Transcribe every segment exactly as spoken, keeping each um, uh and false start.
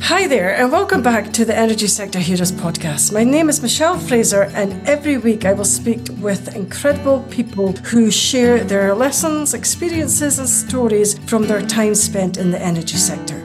Hi there, and welcome back to the Energy Sector Heroes podcast. My name is Michelle Fraser, and every week I will speak with incredible people who share their lessons, experiences, and stories from their time spent in the energy sector.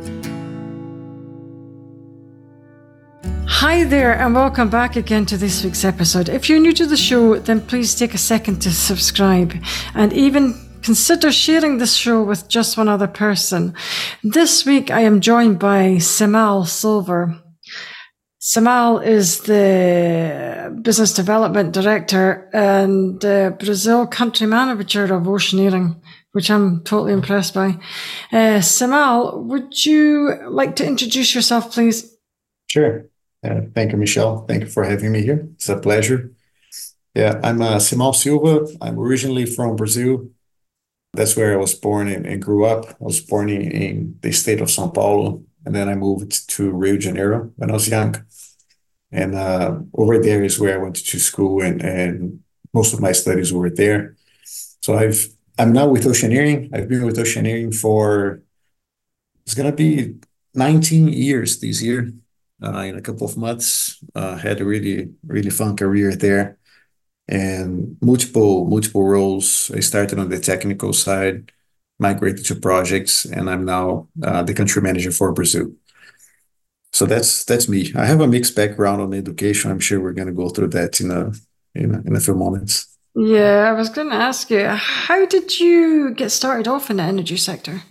Hi there, and welcome back again to this week's episode. If you're new to the show, then please take a second to subscribe and even consider sharing this show with just one other person. This week I am joined by Semal Silver. Semal is the Business Development Director and uh, Brazil Country Manager of Oceaneering, which I'm totally impressed by. Uh, Semal, would you like to introduce yourself, please? Sure. Uh, thank you, Michelle. Thank you for having me here. It's a pleasure. Yeah, I'm uh, Semal Silva. I'm originally from Brazil. That's where I was born and, and grew up. I was born in, in the state of São Paulo, and then I moved to Rio de Janeiro when I was young. And uh, over there is where I went to school, and, and most of my studies were there. So I've I'm now with Oceaneering. I've been with Oceaneering for it's gonna be nineteen years this year. Uh, in a couple of months, uh, had a really really fun career there. And multiple multiple roles. I started on the technical side, migrated to projects, and I'm now uh, the country manager for Brazil. So that's that's me. I have a mixed background on education. I'm sure we're going to go through that in a in a, in a few moments. Yeah, I was going to ask you, how did you get started off in the energy sector?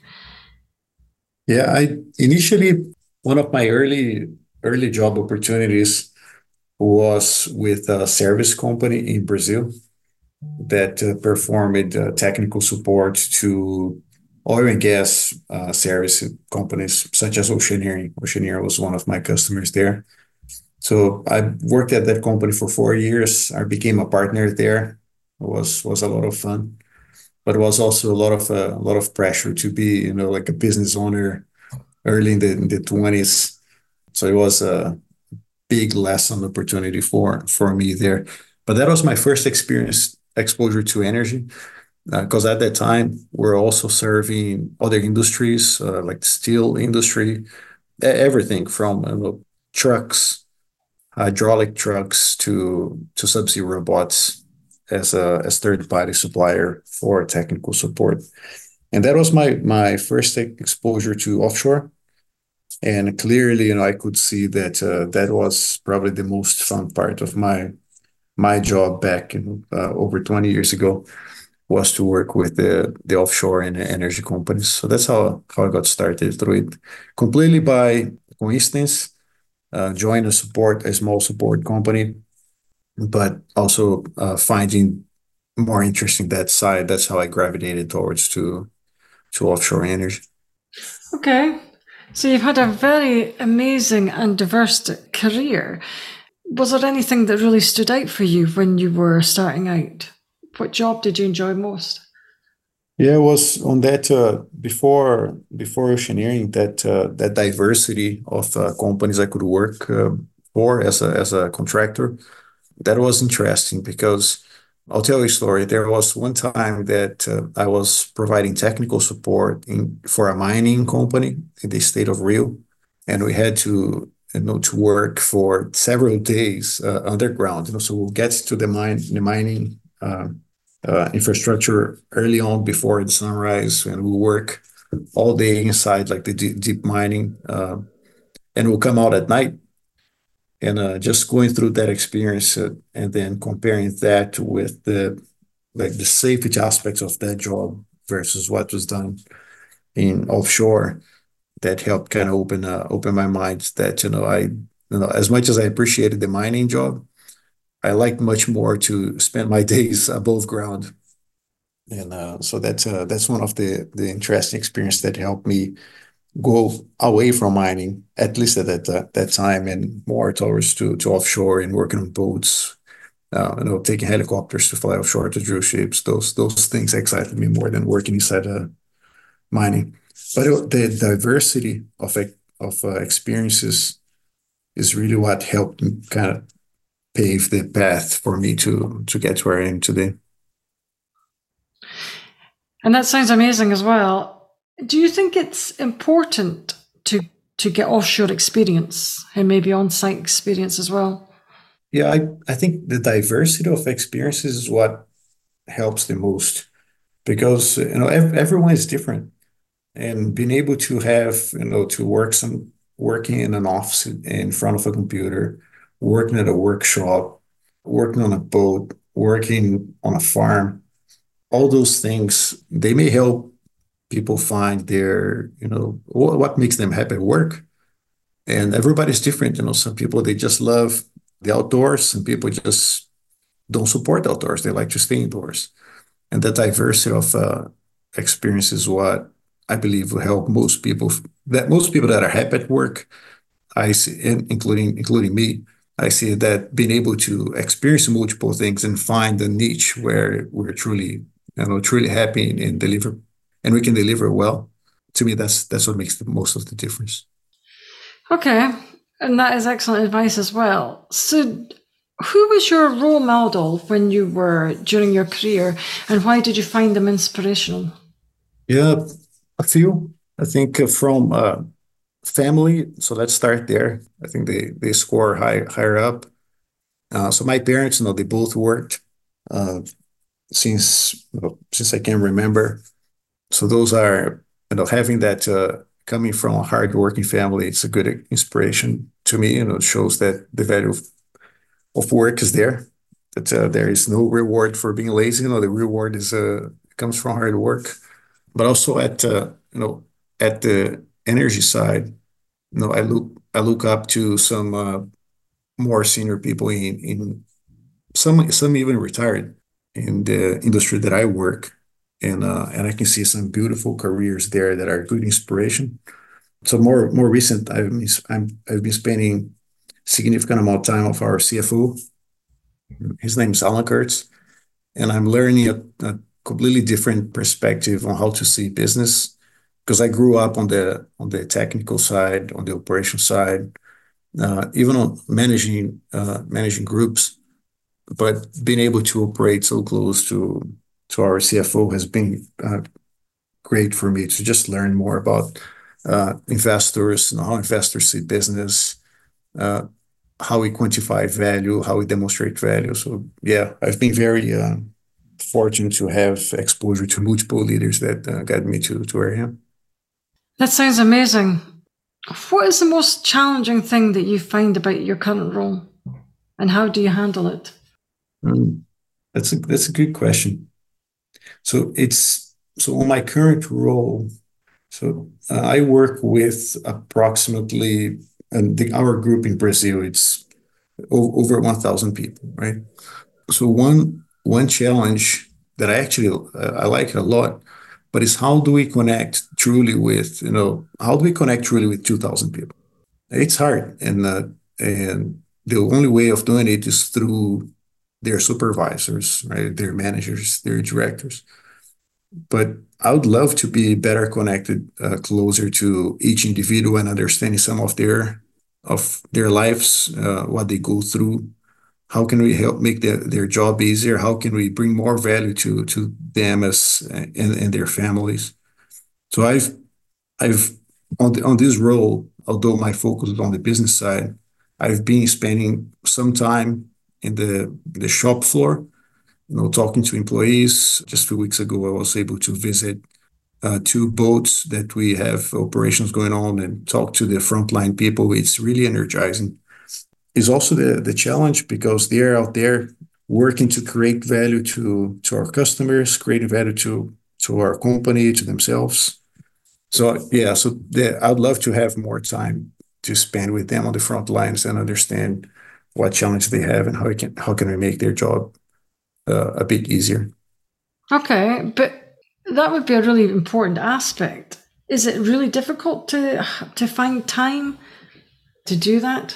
Yeah, I initially one of my early early job opportunities was with a service company in Brazil that uh, performed uh, technical support to oil and gas uh, service companies such as Oceaneering. Oceaneering was one of my customers there. So I worked at that company for four years. I became a partner there. It was was a lot of fun, but it was also a lot of uh, a lot of pressure to be, you know, like a business owner early in the in the twenties. So it was a big lesson opportunity for for me there. But that was my first experience exposure to energy, because uh, at that time we're also serving other industries uh, like steel industry, everything from you know, trucks, hydraulic trucks to to subsea robots as a as third party supplier for technical support. And that was my my first exposure to offshore. And clearly, you know, I could see that uh, that was probably the most fun part of my my job back in, uh, over twenty years ago, was to work with the the offshore and energy companies. So that's how how I got started through it, completely by coincidence. Uh, joined a support a small support company, but also uh, finding more interesting that side. That's how I gravitated towards to to offshore energy. Okay. So you've had a very amazing and diverse career. Was there anything that really stood out for you when you were starting out? What job did you enjoy most? Yeah, it was on that uh, before before Oceaneering, that uh, that diversity of uh, companies I could work uh, for as a as a contractor. That was interesting because I'll tell you a story. There was one time that uh, I was providing technical support in for a mining company in the state of Rio, and we had to you know to work for several days uh, underground. You know, so we'll get to the mine the mining uh, uh, infrastructure early on before the sunrise, and we'll work all day inside like the deep, deep mining, uh, and we'll come out at night. And uh, just going through that experience uh, and then comparing that with the like the safety aspects of that job versus what was done in offshore, that helped kind of open uh, open my mind that you know I you know as much as I appreciated the mining job, I liked much more to spend my days above ground. And uh, so that's uh, that's one of the the interesting experience that helped me go away from mining, at least at that uh, that time, and more towards to to offshore and working on boats. Uh, you know, taking helicopters to fly offshore to drill ships. Those those things excited me more than working inside uh, mining. But it, the diversity of of uh, experiences is really what helped me kind of pave the path for me to to get where I am today. And that sounds amazing as well. Do you think it's important to to get offshore experience and maybe on-site experience as well? Yeah, I, I think the diversity of experiences is what helps the most because you know ev- everyone is different, and being able to have you know to work some working in an office in front of a computer, working at a workshop, working on a boat, working on a farm, all those things they may help people find their you know wh- what makes them happy at work. And everybody's different. You know, some people they just love the outdoors, some people just don't support outdoors. They like to stay indoors. And the diversity of uh, experience is what I believe will help most people. That most people that are happy at work, I see, in- including including me, I see that being able to experience multiple things and find a niche where we're truly, you know, truly happy and, and deliver, and we can deliver well. To me, that's that's what makes the most of the difference. Okay, and that is excellent advice as well. So, who was your role model when you were during your career, and why did you find them inspirational? Yeah, a few. I think uh, from uh, family. So let's start there. I think they they score high higher up. Uh, so my parents, you know, they both worked uh, since you know, since I can remember. So those are you know having that uh, coming from a hardworking family. It's a good inspiration to me. You know, it shows that the value of, of work is there. That uh, there is no reward for being lazy. You know, the reward is uh, comes from hard work. But also at uh, you know at the energy side, you know, I look I look up to some uh, more senior people in in some some even retired in the industry that I work, and uh, and I can see some beautiful careers there that are good inspiration. So more more recent, I've been, I'm, I've been spending significant amount of time with our C F O. His name is Alan Kurtz, and I'm learning a, a completely different perspective on how to see business because I grew up on the on the technical side, on the operation side, uh, even on managing uh, managing groups. But being able to operate so close to to our C F O has been uh, great for me to just learn more about uh, investors, you know, how investors see business, uh, how we quantify value, how we demonstrate value. So yeah, I've been very uh, fortunate to have exposure to multiple leaders that uh, got me to to where I am. That sounds amazing. What is the most challenging thing that you find about your current role, and how do you handle it? Mm, that's a that's a good question. So it's so on my current role. So uh, I work with approximately, and the, our group in Brazil, it's o- over one thousand people, right? So one one challenge that I actually uh, I like a lot, but is how do we connect truly with, you know, how do we connect truly with two thousand people? It's hard, and uh, and the only way of doing it is through their supervisors, right? Their managers, their directors. But I would love to be better connected, uh, closer to each individual and understanding some of their of their lives, uh, what they go through. How can we help make their, their job easier? How can we bring more value to to them as and, and their families? So I've I've on the, on this role, although my focus is on the business side, I've been spending some time in the the shop floor, you know, talking to employees. Just a few weeks ago, I was able to visit uh, two boats that we have operations going on and talk to the frontline people. It's really energizing. It's also the, the challenge because they're out there working to create value to, to our customers, creating value to, to our company, to themselves. So yeah, so the, I'd love to have more time to spend with them on the front lines and understand what challenge they have and how we can how can we make their job uh, a bit easier. Okay, but that would be a really important aspect. Is it really difficult to to find time to do that?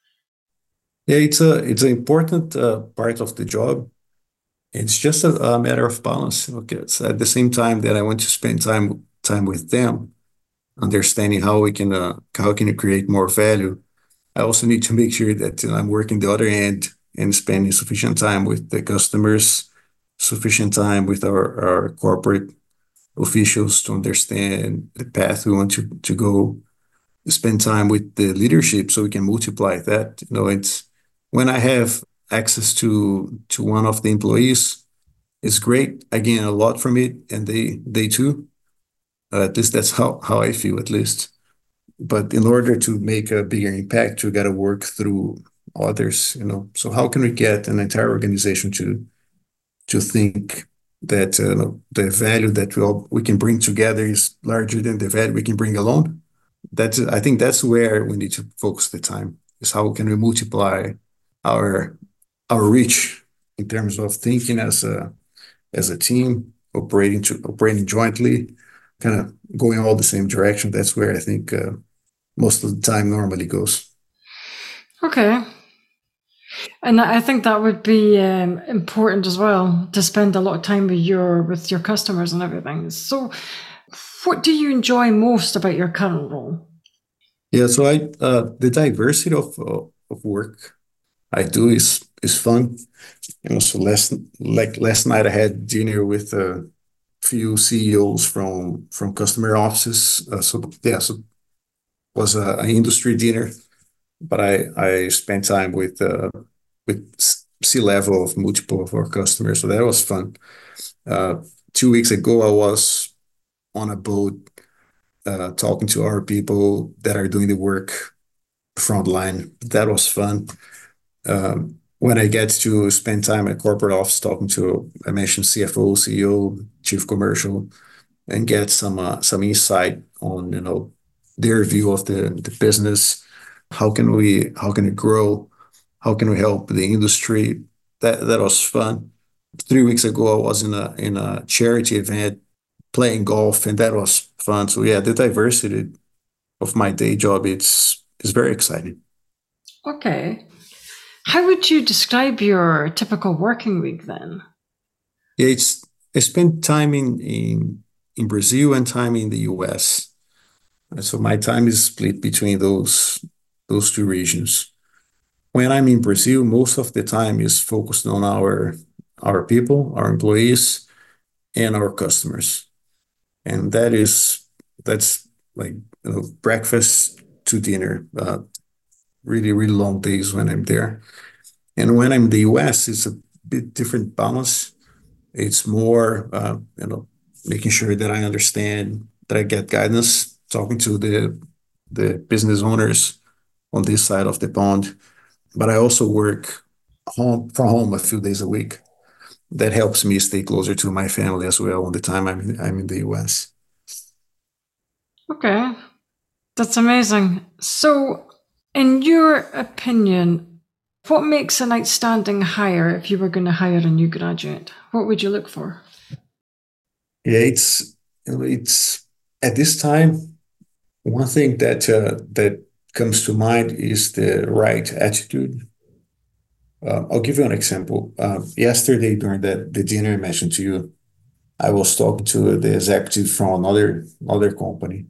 Yeah, it's a it's an important uh, part of the job. It's just a, a matter of balance. Okay, it's at the same time that I want to spend time time with them, understanding how we can uh, how can we create more value. I also need to make sure that you know, I'm working the other end and spending sufficient time with the customers, sufficient time with our, our corporate officials to understand the path we want to, to go. spend time with the leadership so we can multiply that. You know, it's when I have access to to one of the employees, it's great. I gain a lot from it, and they they too. Uh, at least that's how how I feel, at least. But in order to make a bigger impact, you got to work through others. You know, so how can we get an entire organization to to think that uh, the value that we all we can bring together is larger than the value we can bring alone? That's I think that's where we need to focus the time, is how can we multiply our our reach in terms of thinking as a as a team, operating to operating jointly, kind of going all the same direction. That's where I think uh, most of the time normally goes. Okay. And I think that would be um, important as well, to spend a lot of time with your with your customers and everything. So, what do you enjoy most about your current role? Yeah, so I uh, the diversity of uh, of work I do is is fun. You know, so last like last night I had dinner with a few C E Os from from customer offices. Uh, so yeah, so it was a, an industry dinner, but I I spent time with uh, with C level of multiple of our customers, so that was fun. Uh, Two weeks ago, I was on a boat uh, talking to our people that are doing the work frontline. That was fun. Um, when I get to spend time at corporate office talking to, I mentioned C F O, C E O, chief commercial, and get some uh, some insight on, you know, their view of the, the business. How can we how can it grow? How can we help the industry? That that was fun. Three weeks ago, I was in a in a charity event playing golf, and that was fun. So yeah, the diversity of my day job, it's is very exciting. Okay. How would you describe your typical working week then? Yeah, it's I spent time in in in Brazil and time in the U S. And so my time is split between those those two regions. When I'm in Brazil, most of the time is focused on our our people, our employees, and our customers. And that is that's like, you know, breakfast to dinner. Uh, really, really long days when I'm there. And when I'm in the U S, it's a bit different balance. It's more, uh, you know, making sure that I understand, that I get guidance, talking to the the business owners on this side of the pond. But I also work home from home a few days a week. That helps me stay closer to my family as well on the time I'm I'm in the U S. Okay, that's amazing. So, in your opinion, what makes an outstanding hire if you were going to hire a new graduate? What would you look for? Yeah, it's it's at this time, one thing that uh, that comes to mind is the right attitude. Uh, I'll give you an example. Uh, yesterday, during the, the dinner I mentioned to you, I was talking to the executive from another another company,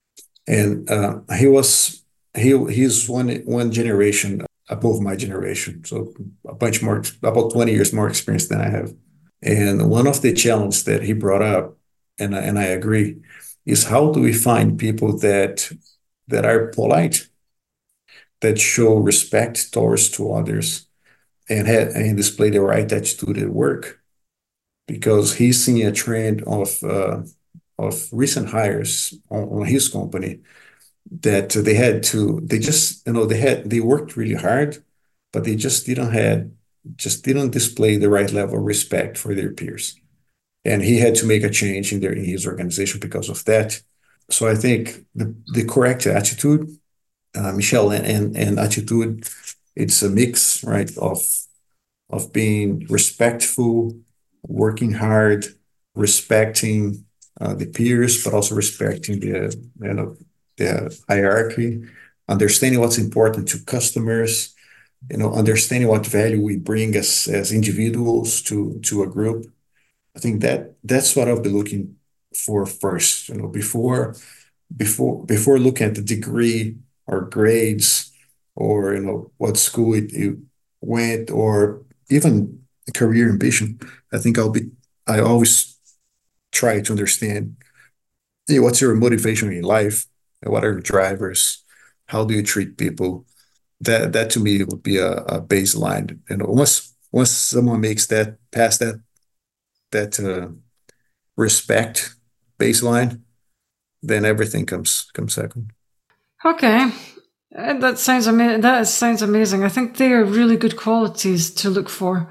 and uh, he was he he's one one generation above my generation, so a bunch more, about twenty years more experience than I have. And one of the challenges that he brought up, and I- and I agree, is how do we find people that that are polite, that show respect towards to others, and have, and display the right attitude at work, because he's seeing a trend of uh, of recent hires on, on his company, that they had to they just, you know, they had they worked really hard, but they just didn't had just didn't display the right level of respect for their peers, and he had to make a change in their in his organization because of that. So I think the the correct attitude, uh, Michelle, and, and and attitude, it's a mix, right, of of being respectful, working hard, respecting uh, the peers, but also respecting the, you know, the hierarchy, understanding what's important to customers, you know, understanding what value we bring as as individuals to to a group. I think that that's what I'll be looking for first, you know, before before before looking at the degree or grades, or, you know, what school it, you went, or even career ambition. I think I'll be I always try to understand, hey, what's your motivation in life? What are your drivers? How do you treat people? That that to me would be a, a baseline. You know, once once someone makes that past that that uh, respect baseline, then everything comes comes second. Okay. Uh, That sounds amazing. That sounds amazing. I think they are really good qualities to look for.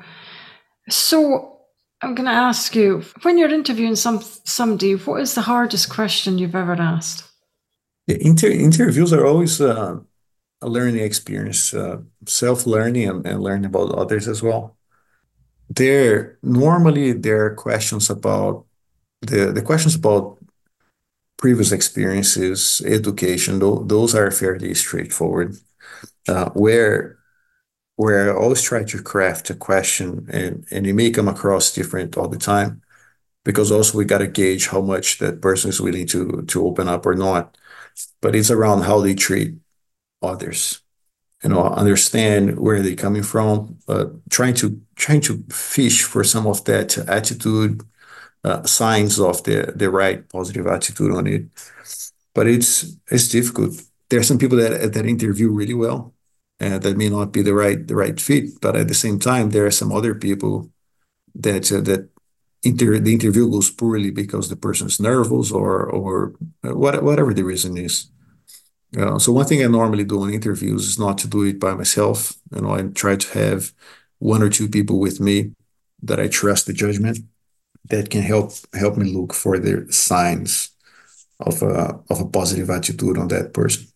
So I'm going to ask you, when you're interviewing some somebody, what is the hardest question you've ever asked? The inter interviews are always uh, a learning experience, uh, self-learning and, and learning about others as well. There normally there are questions about the the questions about previous experiences, education. Tho those are fairly straightforward. Uh, where where I always try to craft a question, and and it may come across different all the time because also we got to gauge how much that person is willing to to open up or not. But it's around how they treat others. You know, understand where they're coming from, uh, trying to trying to fish for some of that attitude, uh, signs of the the right positive attitude on it. But it's it's difficult. There are some people that that interview really well, and that may not be the right the right fit. But at the same time, there are some other people that uh, that inter the interview goes poorly because the person is nervous or or what, whatever the reason is. Uh, so one thing I normally do in interviews is not to do it by myself. You know, I try to have one or two people with me that I trust the judgment that can help help me look for the signs of a of a positive attitude on that person.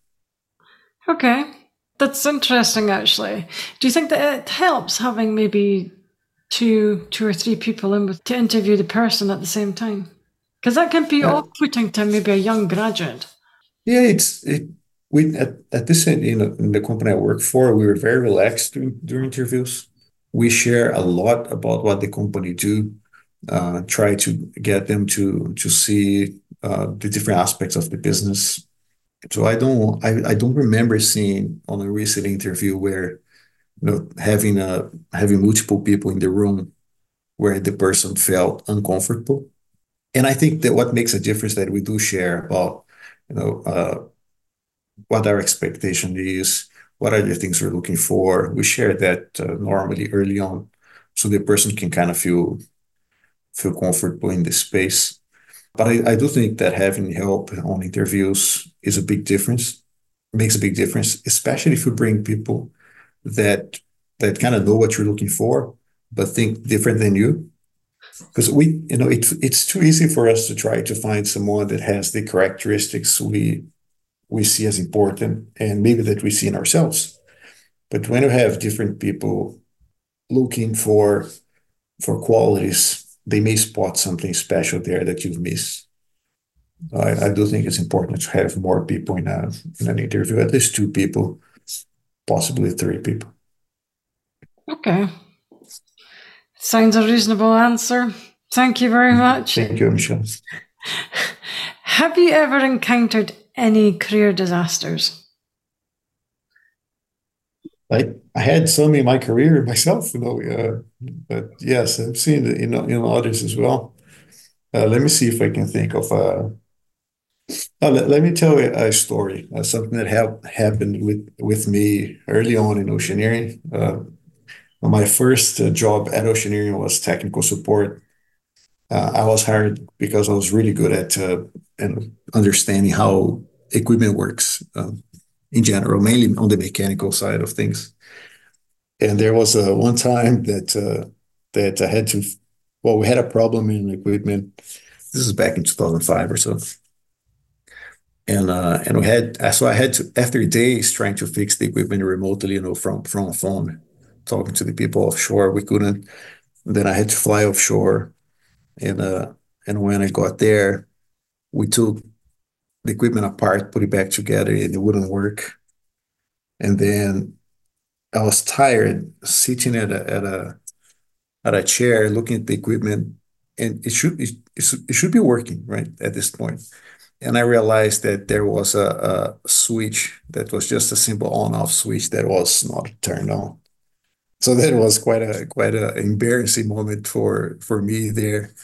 Okay. That's interesting, actually. Do you think that it helps having maybe two, two or three people in with to interview the person at the same time? Because that can be Uh, off-putting to maybe a young graduate. yeah, it's it. We at, at this you know in the company I work for, we were very relaxed during, during interviews. We share a lot about what the company do, uh, try to get them to to see uh, the different aspects of the business. So I don't I, I don't remember seeing on a recent interview where you know having a having multiple people in the room where the person felt uncomfortable. And I think that what makes a difference that we do share about you know uh, what our expectation is, what are the things we're looking for. We share that uh, normally early on, so the person can kind of feel feel comfortable in the space. But I, I do think that having help on interviews is a big difference, makes a big difference, especially if you bring people that that kind of know what you're looking for, but think different than you. Because we, you know, it's it's too easy for us to try to find someone that has the characteristics we we see as important and maybe that we see in ourselves. But when you have different people looking for for qualities, they may spot something special there that you've missed. I, I do think it's important to have more people in, a, in an interview, at least two people, possibly three people. Okay. Sounds a reasonable answer. Thank you very much. Thank you, Michelle. Have you ever encountered any career disasters? I, I had some in my career myself, you know, uh, but yes, I've seen it in, in others as well. Uh, let me see if I can think of a. Uh, let, let me tell you a story, uh, something that hap happened with, with me early on in Oceaneering. Uh, my first uh, job at Oceaneering was technical support. Uh, I was hired because I was really good at uh, and understanding how equipment works um, in general, mainly on the mechanical side of things. And there was uh, one time that uh, that I had to, well, we had a problem in equipment. This is back in two thousand five or so. And uh, and we had uh, so I had to after days trying to fix the equipment remotely, you know, from from a phone, talking to the people offshore. We couldn't. Then I had to fly offshore, and uh, and when I got there, we took the equipment apart, put it back together, and it wouldn't work. And then I was tired, sitting at a at a at a chair, looking at the equipment, and it should it, it should be working right at this point. And I realized that there was a, a switch that was just a simple on-off switch that was not turned on. So that was quite a quite a embarrassing moment for for me there.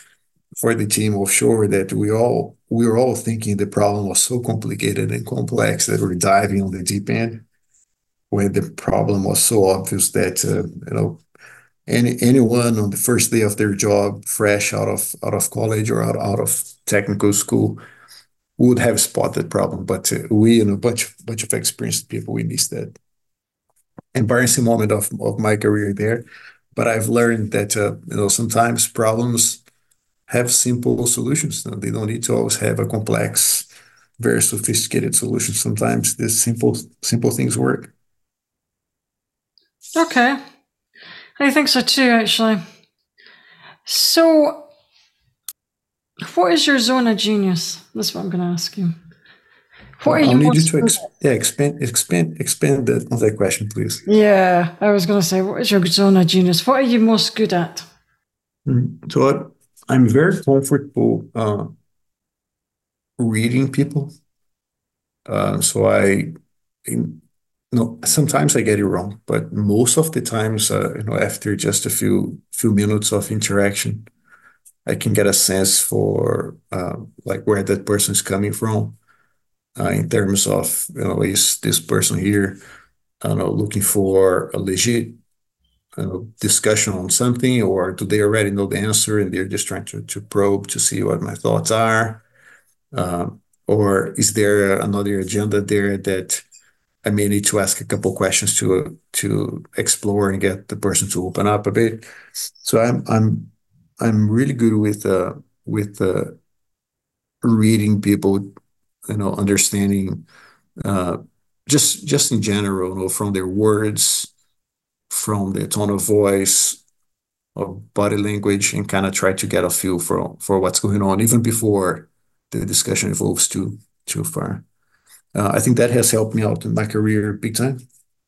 for the team offshore that we all we were all thinking the problem was so complicated and complex that we're diving on the deep end, when the problem was so obvious that uh, you know any anyone on the first day of their job, fresh out of out of college or out, out of technical school, would have spotted the problem. But uh, we and a bunch of bunch of experienced people, we missed that embarrassing moment of, of my career there. But I've learned that uh, you know sometimes problems have simple solutions. You know, they don't need to always have a complex, very sophisticated solution. Sometimes these simple simple things work. Okay. I think so too, actually. So, what is your zone of genius? That's what I'm going to ask you. What are I'll you need you most to good ex- yeah, expand expand expand that on that question, please. Yeah, I was going to say, what is your zone of genius? What are you most good at? Mm. So I, I'm very comfortable uh, reading people. Uh, so I, in, no, sometimes I get it wrong, but most of the times, uh, you know, after just a few few minutes of interaction, I can get a sense for uh, like where that person is coming from uh, in terms of, you know, is this person here, I don't know, looking for a legit uh, discussion on something, or do they already know the answer and they're just trying to, to probe to see what my thoughts are? Um, or is there another agenda there that I may need to ask a couple questions to to explore and get the person to open up a bit? So I'm I'm I'm really good with uh, with uh, reading people, you know, understanding uh, just just in general, you know, from their words, from their tone of voice, of body language, and kind of try to get a feel for for what's going on, even before the discussion evolves too too far. Uh, I think that has helped me out in my career big time.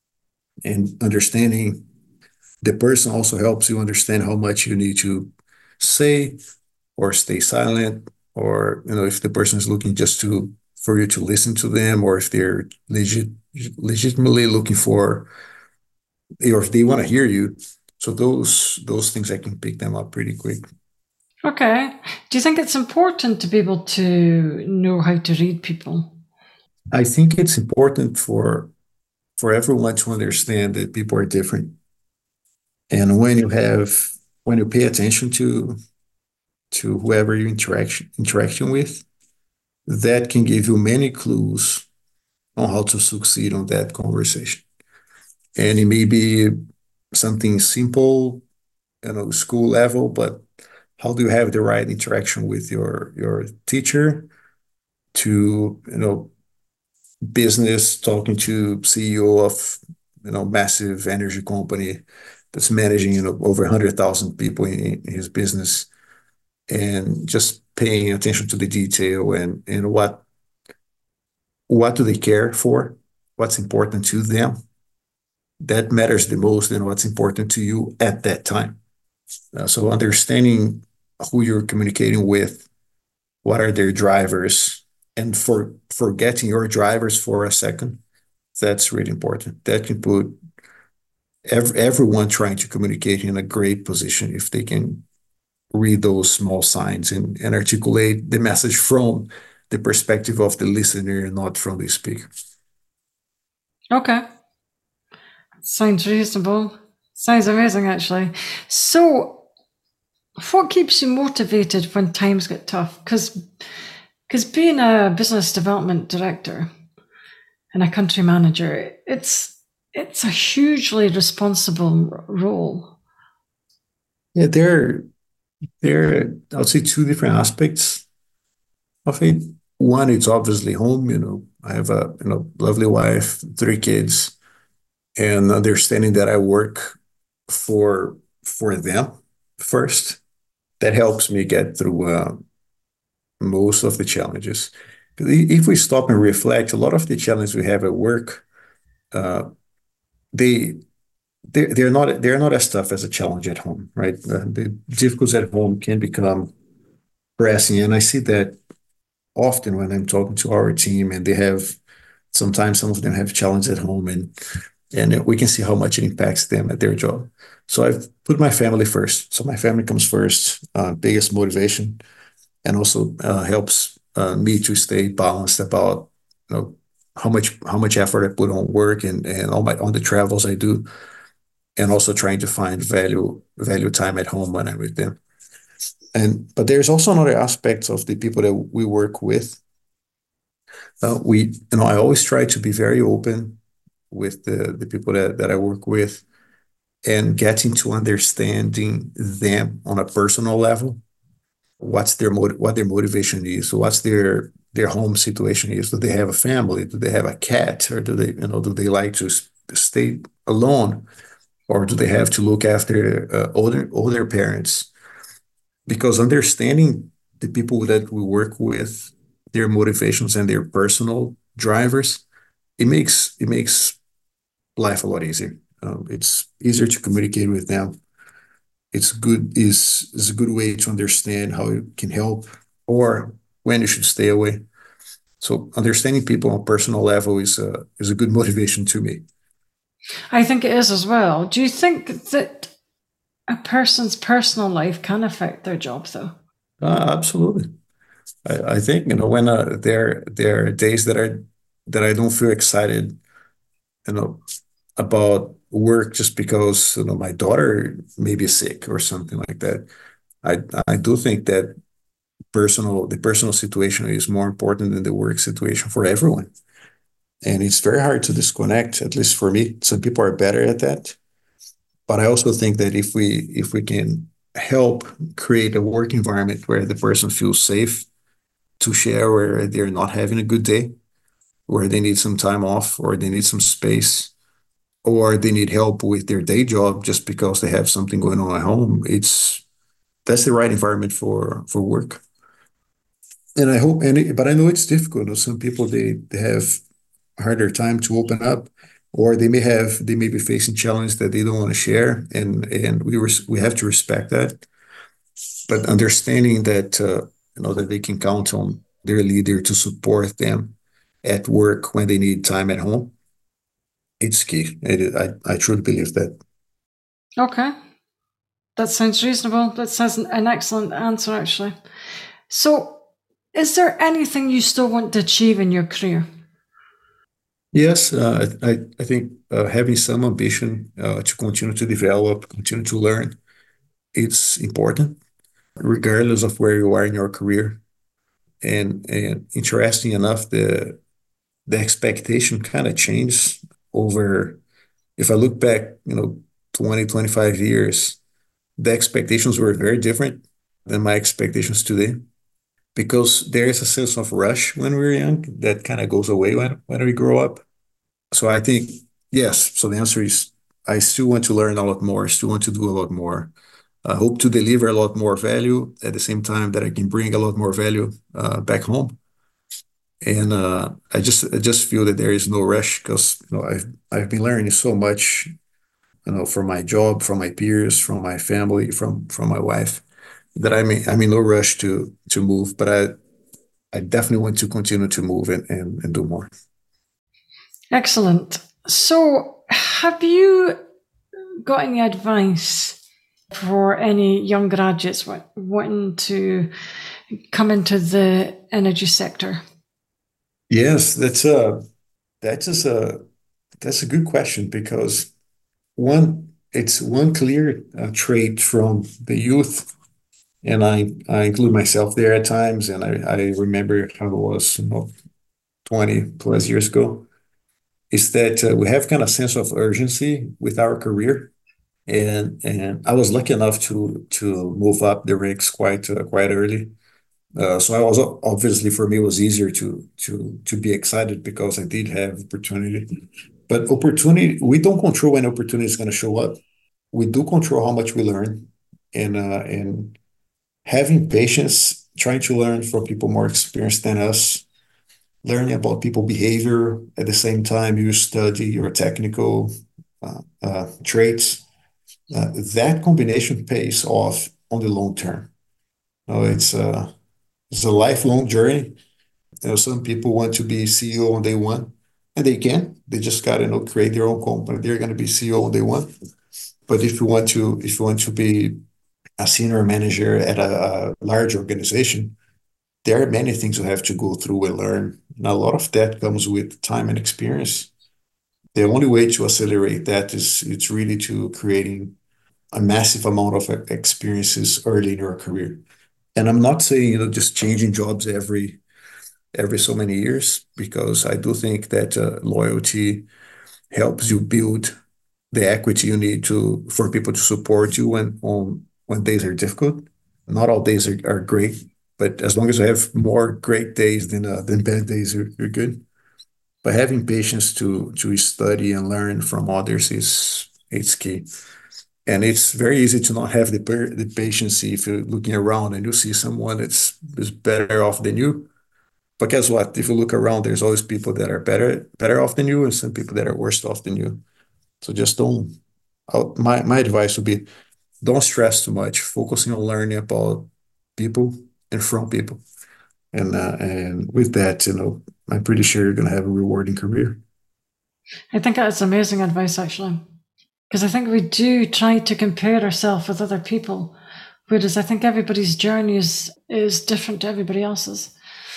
And understanding the person also helps you understand how much you need to say or stay silent, or you know if the person is looking just to for you to listen to them, or if they're legit legitimately looking for, or if they want to hear you. So those those things I can pick them up pretty quick. Okay. Do you think it's important to be able to know how to read people? I think it's important for for everyone to understand that people are different. And when you have when you pay attention to to whoever you interaction interaction with, that can give you many clues on how to succeed on that conversation. And it may be something simple, you know, school level, but how do you have the right interaction with your your teacher, to, you know, business, talking to C E O of, you know, massive energy company that's managing, you know, over one hundred thousand people in, in his business, and just paying attention to the detail, and and what what do they care for, what's important to them. That matters the most than what's important to you at that time. Uh, so understanding who you're communicating with, what are their drivers, and for forgetting your drivers for a second, that's really important. That can put ev- everyone trying to communicate in a great position if they can read those small signs, and, and articulate the message from the perspective of the listener, not from the speaker. Okay. Sounds reasonable. Sounds amazing, actually. So, what keeps you motivated when times get tough? Because because being a business development director and a country manager, it's it's a hugely responsible r- role. Yeah, there, there, I would say two different aspects of it. One, it's obviously home. You know, I have a you know lovely wife, three kids, and understanding that I work for for them first. That helps me get through uh, most of the challenges. If we stop and reflect, a lot of the challenges we have at work, uh, they they're, they're not they're not as tough as a challenge at home, right? Uh, the difficulties at home can become pressing, and I see that often when I'm talking to our team, and they have sometimes some of them have challenges at home, and and we can see how much it impacts them at their job. So I've put my family first. So my family comes first, uh, biggest motivation, and also uh, helps uh, me to stay balanced about you know how much how much effort I put on work and and all my on the travels I do, and also trying to find value value time at home when I'm with them. And but there's also another aspect of the people that we work with. Uh, we you know I always try to be very open with the the people that that I work with, and getting to understanding them on a personal level. What's their mot- what their motivation is, what's their their home situation is. Do they have a family? Do they have a cat? Or do they, you know, do they like to s- stay alone? Or do they have to look after uh, older older parents? Because understanding the people that we work with, their motivations and their personal drivers, it makes it makes life a lot easier. Um, it's easier to communicate with them. It's good is is a good way to understand how you can help or when you should stay away. So understanding people on a personal level is a is a good motivation to me. I think it is as well. Do you think that a person's personal life can affect their job, though? Uh, absolutely. I, I think you know when uh, there there are days that I that I don't feel excited, you know, about work just because you know my daughter may be sick or something like that. I I do think that personal the personal situation is more important than the work situation for everyone. And it's very hard to disconnect, at least for me. Some people are better at that. But I also think that if we if we can help create a work environment where the person feels safe to share where they're not having a good day, where they need some time off or they need some space, or they need help with their day job just because they have something going on at home, it's that's the right environment for for work. And I hope, and it, but I know it's difficult. You know, some people they they have harder time to open up, or they may have they may be facing challenges that they don't want to share, and and we res- we have to respect that. But understanding that uh, you know that they can count on their leader to support them at work when they need time at home, it's key. It, I I truly believe that. Okay, that sounds reasonable. That sounds an excellent answer, actually. So, is there anything you still want to achieve in your career? Yes, uh, I I think uh, having some ambition uh, to continue to develop, continue to learn, it's important, regardless of where you are in your career. And and interesting enough, the the expectation kind of changed over. If I look back, you know, twenty twenty five years, the expectations were very different than my expectations today because there is a sense of rush when we're young that kind of goes away when, when we grow up. So I think, yes. So the answer is I still want to learn a lot more, I still want to do a lot more. I hope to deliver a lot more value at the same time that I can bring a lot more value uh, back home. And uh, I just I just feel that there is no rush because you know I've I've been learning so much, you know, from my job, from my peers, from my family, from from my wife, that I'm in, I'm in no rush to to move. But I I definitely want to continue to move and and, and do more. Excellent. So, have you got any advice for any young graduates wa- wanting to come into the energy sector? Yes, that's a that's just a that's a good question because one it's one clear uh, trait from the youth, and I I include myself there at times, and I I remember how it was, you know, twenty plus years ago, is that uh, we have kind of sense of urgency with our career. And and I was lucky enough to to move up the ranks quite uh, quite early. Uh, so I was obviously for me it was easier to to to be excited because I did have opportunity. But opportunity, we don't control when opportunity is going to show up. We do control how much we learn, and uh, and having patience, trying to learn from people more experienced than us, learning about people behavior at the same time you study your technical uh, uh, traits. Uh, that combination pays off on the long term. No, it's a it's a lifelong journey. You know, some people want to be C E O on day one, And they can. They just got to, you know, create their own company. They're going to be C E O when they want. But if you want to, if you want to be a senior manager at a, a large organization, there are many things you have to go through and learn. And a lot of that comes with time and experience. The only way to accelerate that is it's really to creating a massive amount of experiences early in your career. And I'm not saying, you know, just changing jobs every every so many years, because I do think that uh, loyalty helps you build the equity you need to for people to support you when on when days are difficult. Not all days are, are great, but as long as you have more great days than uh, than bad days, you're, you're good. But having patience to to study and learn from others is it's key. And it's very easy to not have the the patience if you're looking around and you see someone that's is better off than you. But guess what? If you look around, there's always people that are better better off than you, and some people that are worse off than you. So just don't. I'll, my my advice would be, don't stress too much. Focusing on learning about people and from people, and uh, and with that, you know, I'm pretty sure you're going to have a rewarding career. I think that's amazing advice, actually, because I think we do try to compare ourselves with other people, whereas I think everybody's journey is is different to everybody else's.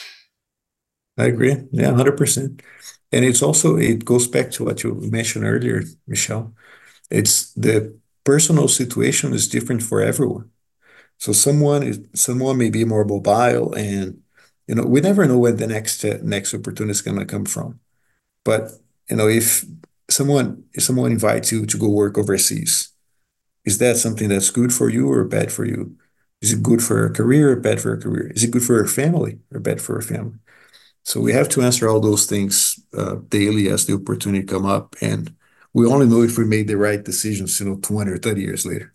I agree. Yeah, one hundred percent. And it's also, it goes back to what you mentioned earlier, Michelle. It's the personal situation is different for everyone. So someone is someone may be more mobile, and you know we never know when the next uh, next opportunity is going to come from. But you know if someone if someone invites you to go work overseas, is that something that's good for you or bad for you? Is it good for a career or bad for a career? Is it good for your family or bad for a family? So we have to answer all those things uh, daily as the opportunity come up, and we only know if we made the right decisions, you know, twenty or thirty years later.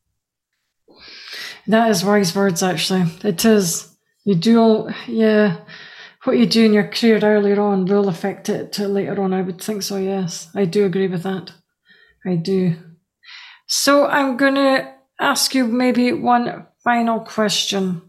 That is wise words, actually. It is. You do, yeah, what you do in your career earlier on will affect it to later on. I would think so, yes. I do agree with that. I do. So I'm going to ask you maybe one final question.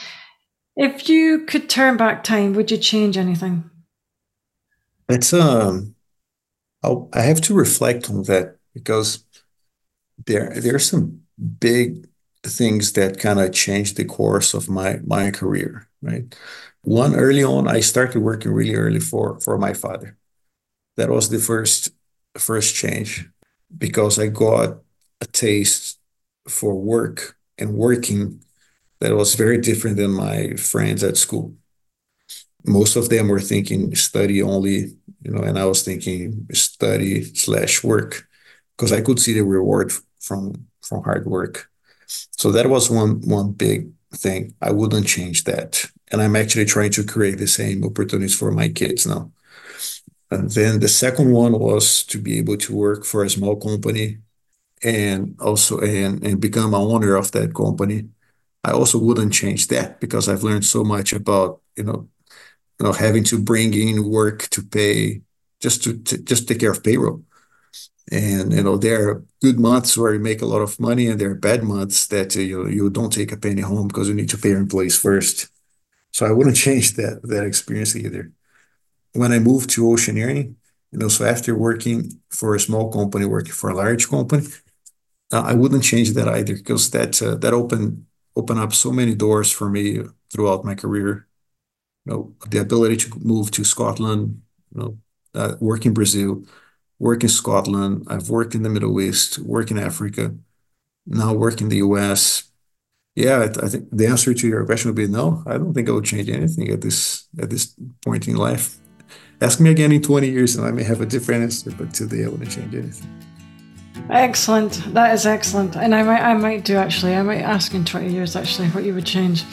If you could turn back time, would you change anything? It's um, I'll, I have to reflect on that, because there there are some big things that kind of changed the course of my my career, right? One, early on, I started working really early for for my father. That was the first first change, because I got a taste for work and working that was very different than my friends at school. Most of them were thinking study only, you know, and I was thinking study slash work, because I could see the reward from from hard work. So that was one one big thing. I wouldn't change that. And I'm actually trying to create the same opportunities for my kids now. And then the second one was to be able to work for a small company and also and, and become an owner of that company. I also wouldn't change that, because I've learned so much about, you know, you know, having to bring in work to pay just to, to just take care of payroll. And, you know, there are good months where you make a lot of money, and there are bad months that uh, you you don't take a penny home because you need to pay your employees first. So I wouldn't change that that experience either. When I moved to Oceaneering, you know, so after working for a small company, working for a large company, uh, I wouldn't change that either, because that uh, that opened opened up so many doors for me throughout my career. You know, the ability to move to Scotland, you know, uh, work in Brazil, work in Scotland. I've worked in the Middle East, work in Africa, now work in the U S. Yeah, I, I think the answer to your question would be no. I don't think I would change anything at this at this point in life. Ask me again in twenty years and I may have a different answer, but today I wouldn't change anything. Excellent. That is excellent. And I might I might do actually. I might ask in twenty years actually what you would change.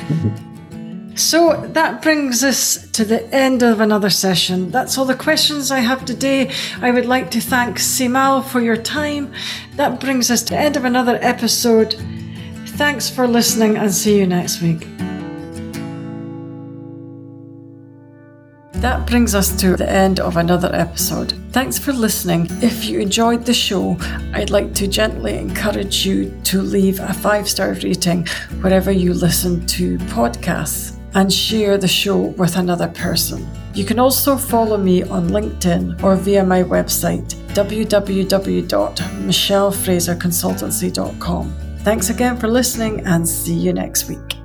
So that brings us to the end of another session. That's all the questions I have today. I would like to thank Simal for your time. That brings us to the end of another episode. Thanks for listening, and see you next week. That brings us to the end of another episode. Thanks for listening. If you enjoyed the show, I'd like to gently encourage you to leave a five-star rating wherever you listen to podcasts, and share the show with another person. You can also follow me on LinkedIn or via my website, w w w dot michelle fraser consultancy dot com. Thanks again for listening and see you next week.